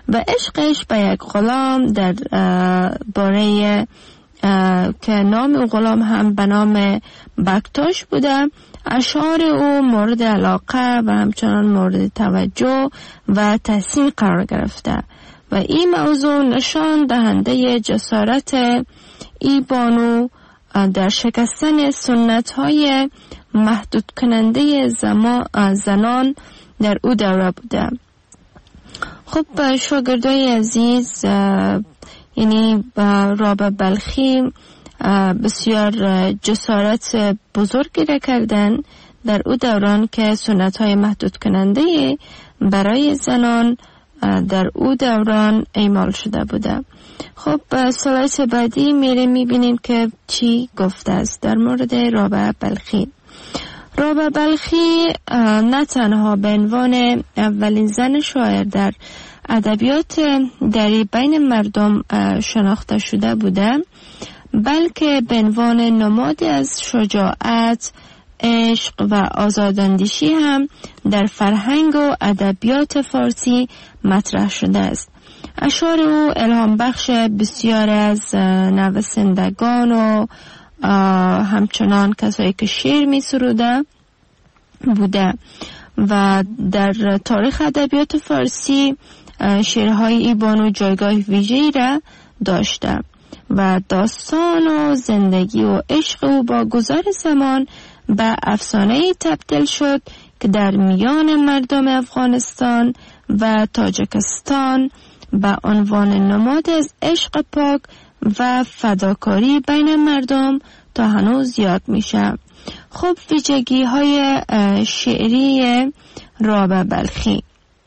و عشقش به یک غلام در باره که نام غلام هم به نام بکتاش بوده. اشعار او مورد علاقه و همچنان مورد توجه و تحسین قرار گرفته و این موضوع نشان دهنده جسارت ای بانو در شکستن سنت های محدود کننده زنان در او دوره بوده. خب شاگردای عزیز، یعنی رابعه بلخی بسیار جسارت بزرگی را کردن در او دوران که سنت های محدود کننده برای زنان در او دوران اعمال شده بوده. خب سلایت بعدی میبینیم که چی گفته است در مورد رابعه بلخی. رابعه بلخی نه تنها به عنوان اولین زن شاعر در ادبیات دری بین مردم شناخته شده بوده، بلکه به عنوان نمادی از شجاعت، عشق و آزاداندیشی هم در فرهنگ و ادبیات فارسی مطرح شده است. اشعار او الهام بخش بسیار از نویسندگان و همچنان کسایی که شعر می سروده بوده و در تاریخ ادبیات فارسی شعرهای ای بانو جایگاه ویژه‌ای را داشته و داستان و زندگی و عشق او با گذر زمان به افسانه‌ای تبدیل شد که در میان مردم افغانستان و تاجیکستان به عنوان نماد از عشق پاک و فداکاری بین مردم تا هنوز یاد میشه. خب ویژگی های شعری رابعه بلخی.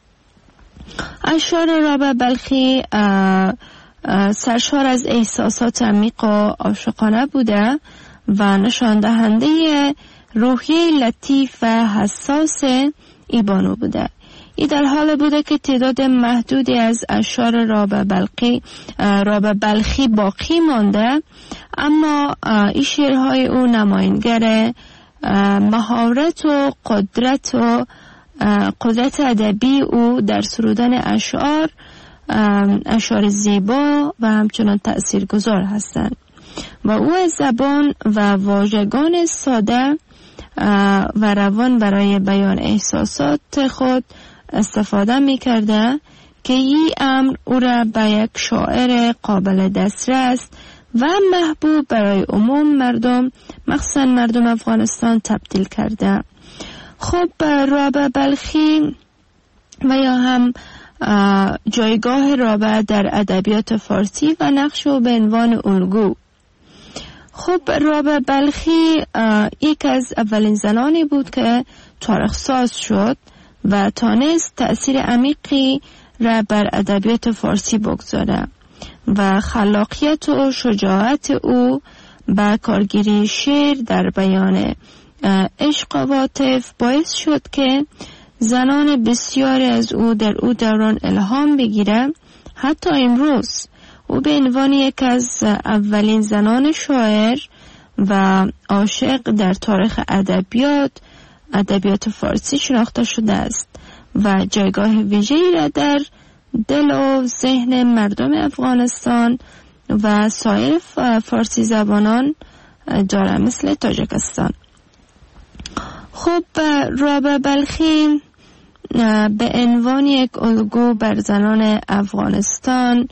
اشعار رابعه بلخی سرشار از احساسات عمیق و عاشقانه بوده و نشان دهنده روحیه لطیف و حساس ای بانو بوده. این در حال بوده که تعداد محدودی از اشعار رابعه بلخی باقی مانده، اما این شعرهای او نمایانگر مهارت و قدرت ادبی او در سرودن اشعار زیبا و همچنان تأثیرگذار هستند و او از زبان و واژگان ساده و روان برای بیان احساسات خود استفاده می کرده که این امر او را به یک شاعر قابل دسترس و محبوب برای عموم مردم، مخصوصا مردم افغانستان، تبدیل کرده. خب رابعه بلخی و یا هم جایگاه رابعه در ادبیات فارسی و نقش او به عنوان الگو. خب رابعه بلخی یک از اولین زنانی بود که تاریخ ساز شد و تانست تأثیر عمیقی را بر ادبیات فارسی بگذاره و خلاقیت و شجاعت او با کارگیری شعر در بیان عشق و عاطفه باعث شد که زنان بسیاری از او در او دوران الهام بگیره. حتی امروز او به عنوان یک از اولین زنان شاعر و عاشق در تاریخ ادبیات فارسی شناخته شده است و جایگاه ویژه‌ای را در دل و ذهن مردم افغانستان و سایر فارسی زبانان داره، مثل تاجیکستان. خب رابعه بلخی به عنوان یک الگو بر زنان افغانستان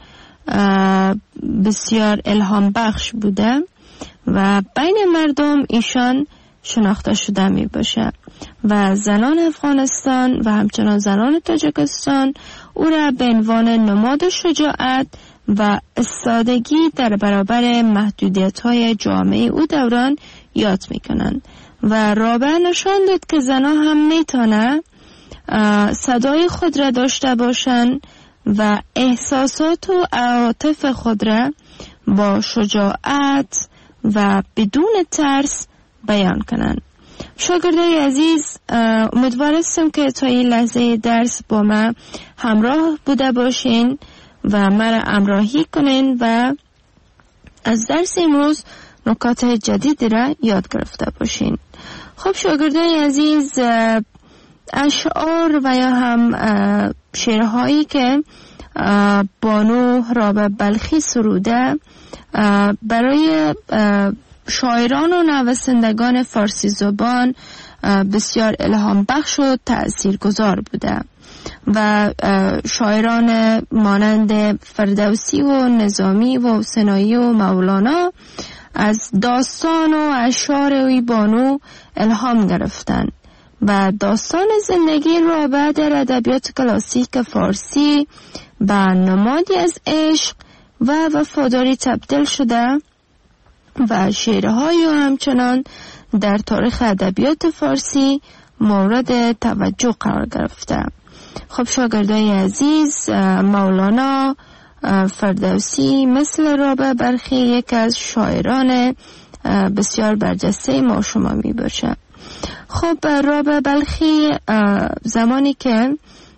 بسیار الهام بخش بوده و بین مردم ایشان شناخته شده می باشه و زنان افغانستان و همچنان زنان تاجیکستان او را به عنوان نماد شجاعت و استادگی در برابر محدودیت‌های جامعه او دوران یاد می‌کنند و رابعه نشان داد که زنان هم میتونه صدای خود را داشته باشند و احساسات و عواطف خود را با شجاعت و بدون ترس بیان کنند. شاگردای عزیز، امیدوار هستم که تا این لحظه درس با من همراه بوده باشین و مرا همراهی کنین و از درس امروز نکات جدید را یاد گرفته باشین. خب شاگردای عزیز، اشعار و یا هم شعرهایی که بانو رابعه بلخی سروده برای شاعران و نویسندگان فارسی زبان بسیار الهام بخش و تأثیرگذار بوده و شاعران مانند فردوسی و نظامی و حسینی و مولانا از داستان و اشعار وی بانو الهام گرفتند و داستان زندگی رابعه در ادبیات کلاسیک فارسی به نمادی از عشق و وفاداری تبدیل شده و شعرهای همچنان در تاریخ ادبیات فارسی مورد توجه قرار گرفته. خب شاگردای عزیز، مولانا، فردوسی مثل رابعه بلخی یک از شاعران بسیار برجسته ما شما می باشه. خب رابعه بلخی زمانی که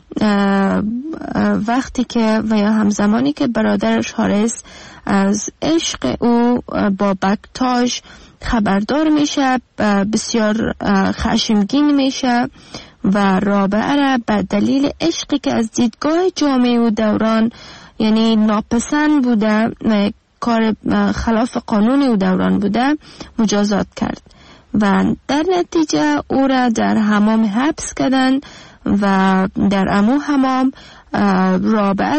وقتی که و یا همزمانی که برادرش حارث از عشق او با بکتاش خبردار میشه بسیار خشمگین میشه و رابعه را به دلیل عشقی که از دیدگاه جامعه و دوران یعنی ناپسند بوده، کار خلاف قانون او دوران بوده، مجازات کرد و در نتیجه او را در حمام حبس کردن و در امو حمام رابعه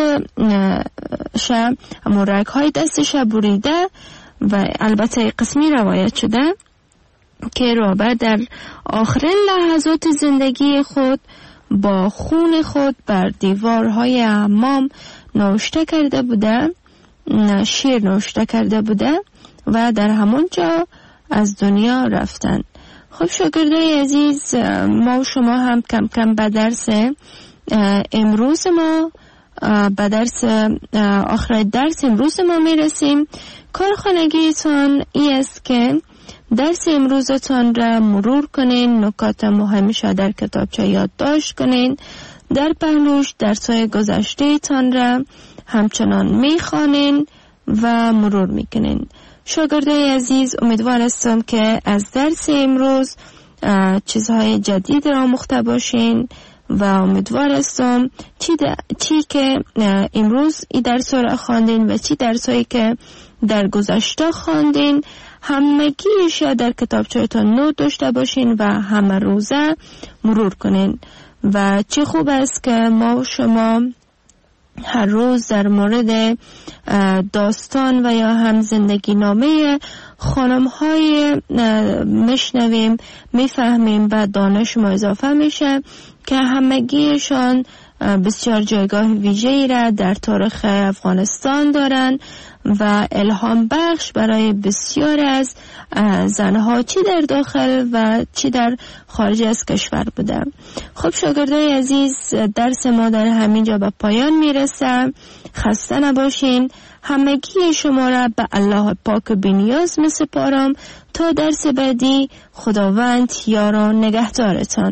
رگ های دستش بریده و البته قسمی روایت شده که رابعه در آخرین لحظات زندگی خود با خون خود بر دیوارهای حمام نوشته کرده بوده، شعر نوشته کرده بوده و در همون جا از دنیا رفتن. خب شاگردای عزیز، ما و شما هم کم کم به درس امروز ما به درس آخر درس امروز ما میرسیم. کارخانگیتان ای است که درس امروزتان را مرور کنین، نکات مهمش در کتابچه یادداشت کنین، در پهلوش درس‌های گذشته تان را همچنان میخوانین و مرور میکنین. شاگردای عزیز، امیدوار هستم که از درس امروز چیزهای جدید را آموخته باشین و امیدوار هستم چی که امروز این درس را خواندین و چی درسایی که در گذشته خواندین همگیش در کتابچه‌تان نوت داشته باشین و همه روزه مرور کنین. و چه خوب است که ما و شما هر روز در مورد داستان و یا هم زندگی نامه خانم های میشنویم، میفهمیم و دانش ما اضافه میشه که همگیشان بسیار جایگاه ویژه‌ای را در تاریخ افغانستان دارند و الهام بخش برای بسیار از زنها چی در داخل و چی در خارج از کشور بوده. خب شاگردای عزیز، درس ما در همین جا به پایان میرسه. خسته نباشین. همگی شما را به الله پاک بی‌نیاز میسپارم تا درس بعدی. خداوند یار و نگهدارتان.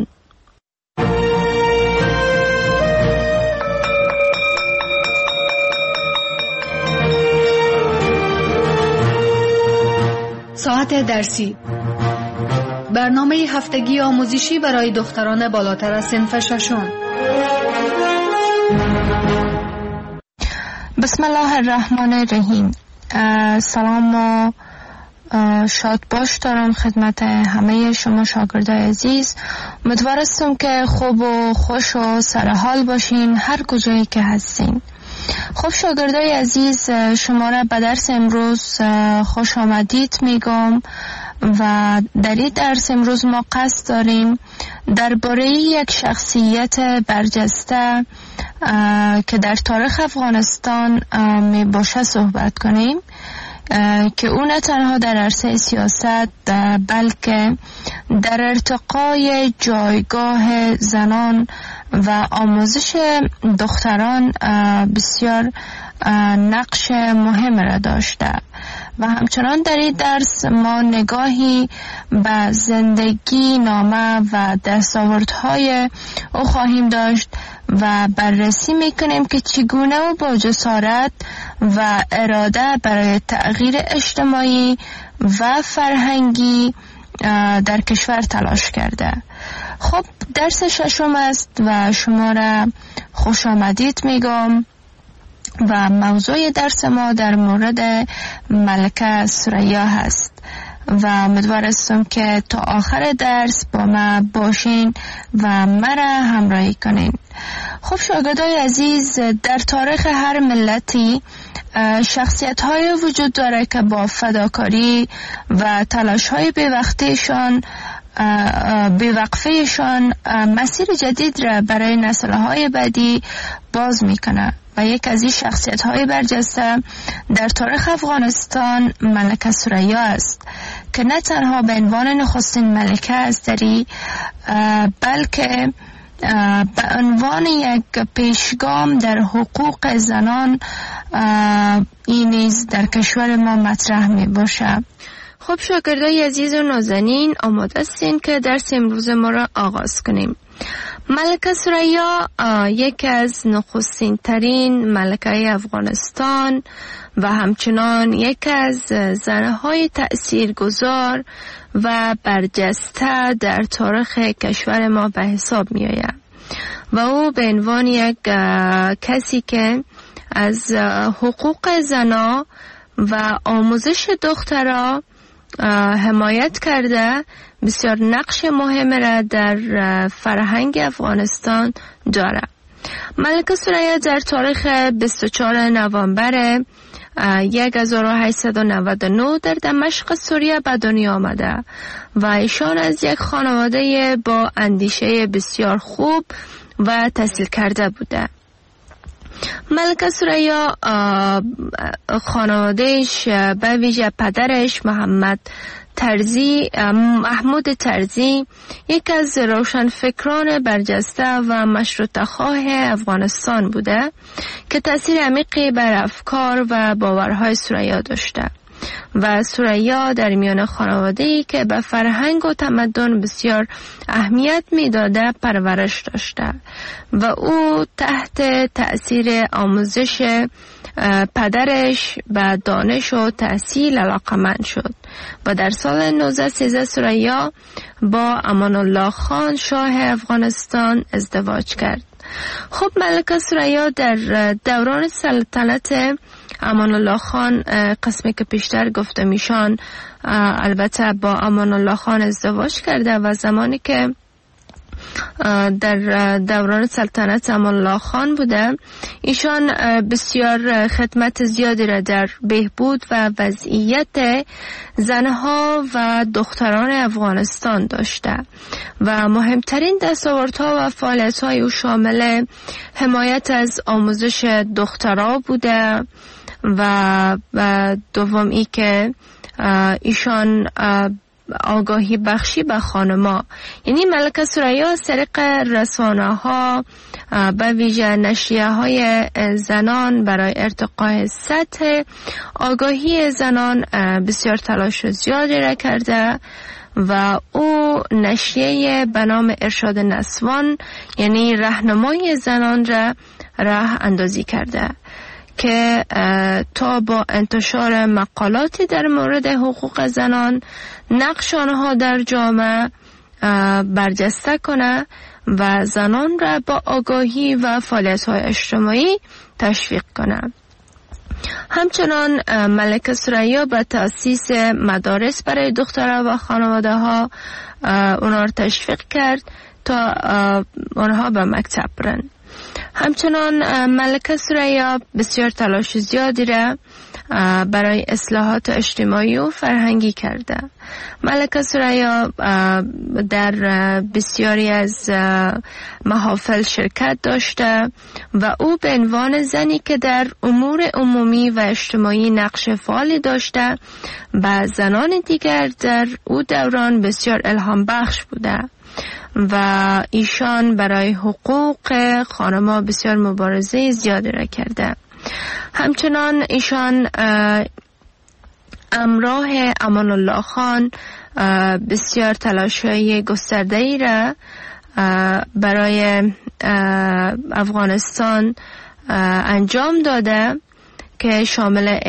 ساعت درسی، برنامه هفتگی آموزشی برای دختران بالاتر از صنف ششم. بسم الله الرحمن الرحیم. سلام و شاد باش دارم خدمت همه شما شاگردای عزیز. امیدوار هستم که خوب و خوش و سرحال باشین هر کجایی که هستین. خب شاگردای عزیز، شما را به درس امروز خوش آمدید میگم و در این درس امروز ما قصد داریم درباره یک شخصیت برجسته که در تاریخ افغانستان می باشه صحبت کنیم که او نه تنها در عرصه سیاست بلکه در ارتقای جایگاه زنان و آموزش دختران بسیار نقش مهم را داشته و همچنان در این درس ما نگاهی به زندگی نامه و دستاوردهای او خواهیم داشت و بررسی میکنیم که چگونه او با جسارت و اراده برای تغییر اجتماعی و فرهنگی در کشور تلاش کرده. خب درس ششم است و شما را خوش آمدید میگم و موضوع درس ما در مورد ملکه ثریا هست و امیدوار هستم که تا آخر درس با ما باشین و مرا همراهی کنین. خب شاگردای عزیز، در تاریخ هر ملتی شخصیت های وجود داره که با فداکاری و تلاش های بیوقفهشان مسیر جدید را برای نسل های بعدی باز میکنه و یک از این شخصیت های برجسته در تاریخ افغانستان ملکه ثریا است که نه تنها به عنوان نخستین ملکه استری بلکه به عنوان یک پیشگام در حقوق زنان این نیز در کشور ما مطرح می باشه. خب شاگردای عزیز و نازنین، آماده هستین که درس امروز ما را آغاز کنیم. ملکه ثریا یکی از نخستین ترین ملکه افغانستان و همچنان یکی از زنهای تأثیرگذار و برجسته در تاریخ کشور ما به حساب می آید و او به عنوان یک کسی که از حقوق زنا و آموزش دخترها حمایت کرده بسیار نقش مهم را در فرهنگ افغانستان داره. ملکه ثریا در تاریخ 24 نوامبر 1899 در دمشق سوریه به دنیا آمده و ایشان از یک خانواده با اندیشه بسیار خوب و تحصیل کرده بوده. ملکه ثریا خانوادهش به ویژه پدرش محمود ترزی یک از روشنفکران برجسته و مشروطه‌خواه افغانستان بوده که تأثیر عمیقی بر افکار و باورهای ثریا داشته و ثریا در میان خانواده‌ای که به فرهنگ و تمدن بسیار اهمیت می‌داده پرورش داشته و او تحت تأثیر آموزش پدرش به دانش و تحصیل علاقمند شد و در سال 1913 ثریا با امان الله خان شاه افغانستان ازدواج کرد. خب ملکه ثریا در دوران سلطنت امان الله خان، قسمی که پیشتر گفته میشان البته با امان الله خان ازدواج کرده و زمانی که در دوران سلطنت امان الله خان بوده ایشان بسیار خدمت زیادی را در بهبود و وضعیت زنها و دختران افغانستان داشته و مهمترین دستاوردها و فعالیت‌های او شامل حمایت از آموزش دخترها بوده و دوم ای که ایشان آگاهی بخشی به خانما، یعنی ملکه ثریا از طریق رسانه ها به ویژه نشریه های زنان برای ارتقاء سطح آگاهی زنان بسیار تلاش زیادی را کرده و او نشریه به نام ارشاد نسوان یعنی راهنمای زنان را راه اندازی کرده که تا با انتشار مقالاتی در مورد حقوق زنان نقش آنها در جامعه برجسته کنه و زنان را با آگاهی و فعالیت‌های اجتماعی تشویق کنه. همچنان ملکه ثریا به تأسیس مدارس برای دخترها و خانواده ها اونها را تشویق کرد تا آنها به مکتب برن. همچنان ملکه ثریا بسیار تلاش زیادی را برای اصلاحات اجتماعی و فرهنگی کرده. ملکه ثریا در بسیاری از محافل شرکت داشته و او به عنوان زنی که در امور عمومی و اجتماعی نقش فعالی داشته و زنان دیگر در او دوران بسیار الهام بخش بوده و ایشان برای حقوق خانم‌ها بسیار مبارزه زیادی را کرده. همچنان ایشان همراه امان الله خان بسیار تلاش‌های گسترده‌ای را برای افغانستان انجام داده که شامل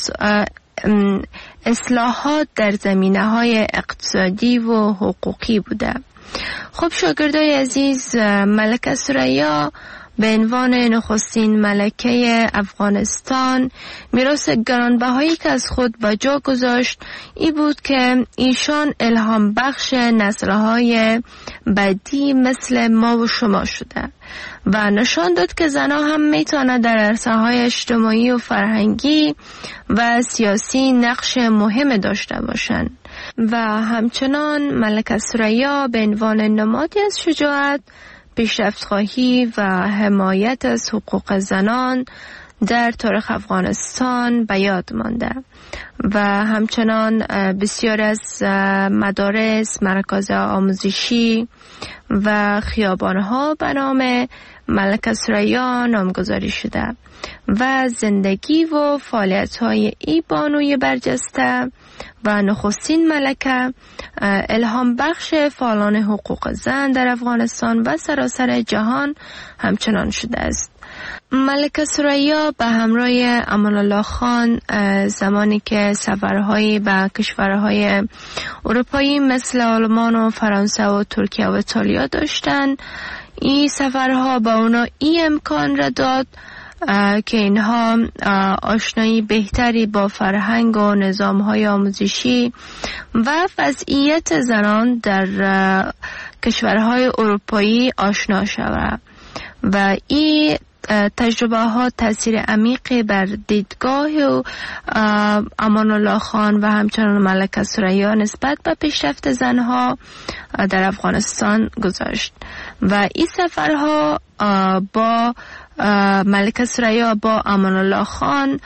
اصلاحات در زمینه‌های اقتصادی و حقوقی بوده. خب شاگردای عزیز، ملکه ثریا به عنوان نخستین ملکه افغانستان میراث گرانبهایی که از خود به جا گذاشت ای بود که ایشان الهام بخش نسل‌های بعدی مثل ما و شما شده و نشان داد که زنها هم میتونه در عرصه‌های اجتماعی و فرهنگی و سیاسی نقش مهم داشته باشند و همچنان ملکه ثریا به عنوان نمادی از شجاعت، پیشرفت‌خواهی و حمایت از حقوق زنان در تاریخ افغانستان به یاد مانده و همچنان بسیار از مدارس، مراکز آموزشی و خیابان‌ها به نام ملکه ثریا نامگذاری شده و زندگی و فعالیت‌های ای بانوی برجسته و نخستین ملکه الهام بخش فعالان حقوق زن در افغانستان و سراسر جهان همچنان شده است. ملکه ثریا به همراه امان الله خان زمانی که سفرهایی به کشورهای اروپایی مثل آلمان و فرانسه و ترکیه و ایتالیا داشتند، این سفرها به اونا این امکان را داد که اینها آشنایی بهتری با فرهنگ و نظام‌های آموزشی و وضعیت زنان در کشورهای اروپایی آشنا شوند و این تجربه ها تاثیر عمیقی بر دیدگاه و امان الله خان و همچنان ملکه ثریا نسبت به پیشرفت زنها در افغانستان گذاشت و این سفرها با ملکه ثریا با امان الله خان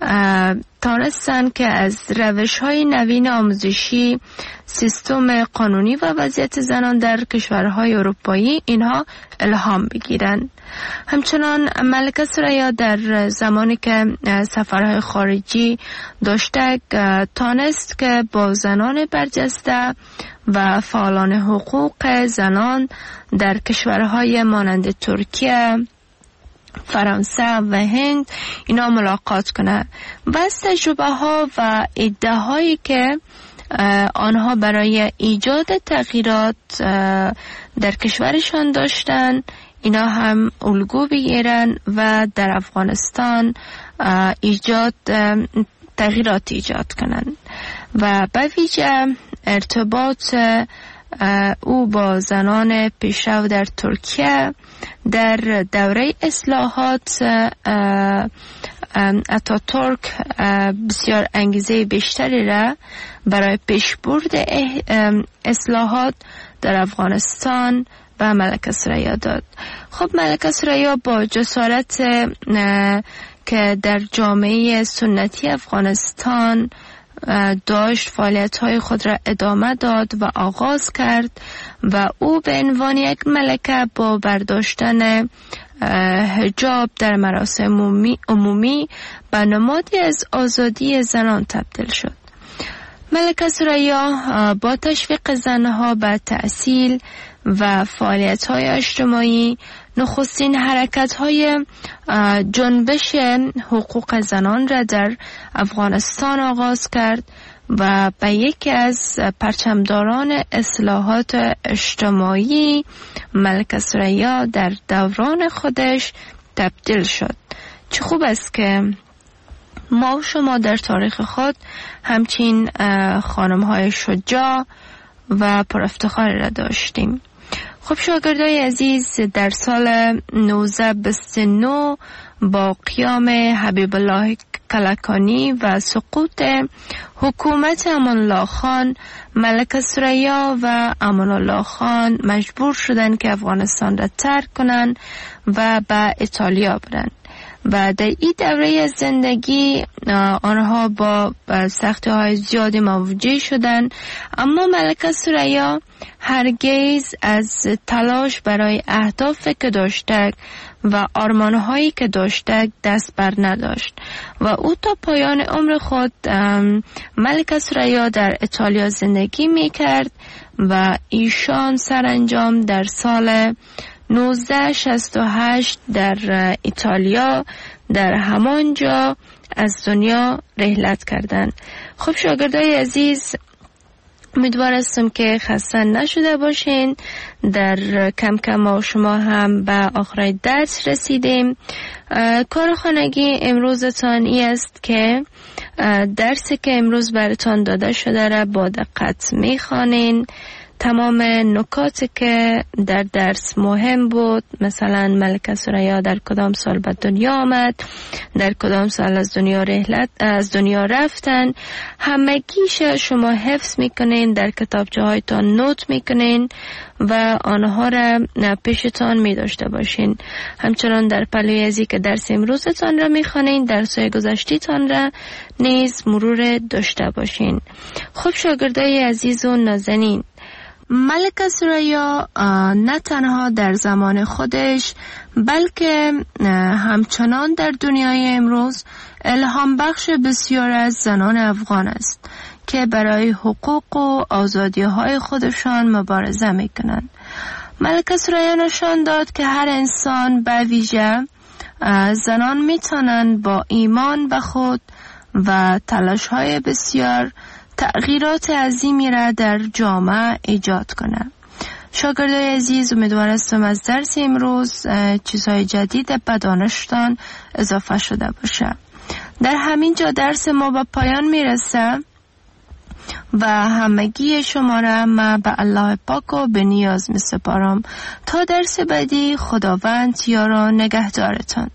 تانستند که از روش‌های نوین آموزشی، سیستم قانونی و وضعیت زنان در کشورهای اروپایی اینها الهام بگیرند. همچنان ملکه ثریا در زمانی که سفرهای خارجی داشته تانست که با زنان برجسته و فعالان حقوق زنان در کشورهای مانند ترکیه، فرانسه و هند اینا ملاقات کنه و از تجربه ها و ایده هایی که آنها برای ایجاد تغییرات در کشورشان داشتن اینا هم الگو بگیرن و در افغانستان تغییرات ایجاد کنن و به ویژه ارتباط او با زنان پیشرو در ترکیه در دوره اصلاحات اتاتورک بسیار انگیزه بیشتری را برای پیشبرد اصلاحات در افغانستان به ملکه ثریا داد. خب ملکه ثریا با جسارت که در جامعه سنتی افغانستان داشت فعالیت‌های خود را ادامه داد و آغاز کرد و او به عنوان یک ملکه با برداشتن حجاب در مراسم عمومی به نمادی از آزادی زنان تبدیل شد. ملکه ثریا با تشویق زنها به تحصیل و فعالیت‌های اجتماعی نخستین حرکت‌های جنبش حقوق زنان را در افغانستان آغاز کرد و به یکی از پرچمداران اصلاحات اجتماعی ملکه ثریا در دوران خودش تبدیل شد. چه خوب است که ما و شما در تاریخ خود همچین خانم‌های شجاع و پرافتخاری را داشتیم. خب شاگردای عزیز، در سال 1929 با قیام حبیب الله کلکانی و سقوط حکومت امان الله خان، ملکه ثریا و امان الله خان مجبور شدند که افغانستان را ترک کنند و به ایتالیا برند و در این دوره زندگی آنها با سختی‌های زیادی مواجه شدند، اما ملکه ثریا هرگز از تلاش برای اهدافی که داشته و آرمان‌هایی که داشته دست بر نداشت و او تا پایان عمر خود ملکه ثریا در ایتالیا زندگی می‌کرد و ایشان سرانجام در سال 1968 در ایتالیا در همان جا از دنیا رحلت کردند. خب شاگردای عزیز، امیدوارستم که خسته نشده باشین. در کم کم ما شما هم به آخر درس رسیدیم. کار خانگی امروزتان ای است که درسی که امروز براتان داده شده را با دقت میخوانین. تمام نکاتی که در درس مهم بود، مثلا ملکه ثریا در کدام سال به دنیا آمد، در کدام سال از دنیا رفتن، همگیش شما حفظ میکنین، در کتابچه هایتان نوت میکنین و آنها را پیشتان میداشته باشین. همچنان در پلوی ازی که درس امروزتان را میخوانین، درس‌های گذشته‌تان را نیز مرور داشته باشین. خب شاگردای عزیز و نازنین، ملکه ثریا نه تنها در زمان خودش بلکه همچنان در دنیای امروز الهام بخش بسیار از زنان افغان است که برای حقوق و آزادی های خودشان مبارزه می کنند. ملکه ثریا نشان داد که هر انسان به ویژه زنان می توانند با ایمان به خود و تلاش های بسیار تغییرات عظیمی را در جامعه ایجاد کنه. شاگردای عزیز، امیدوارستم از درس امروز چیزهای جدید به دانشتان اضافه شده باشه. در همین جا درس ما به پایان میرسه و همگی شما را من به الله پاک و به نیاز می سپارم. تا درس بعدی، خداوند یار و نگهدارتان.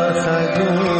خگون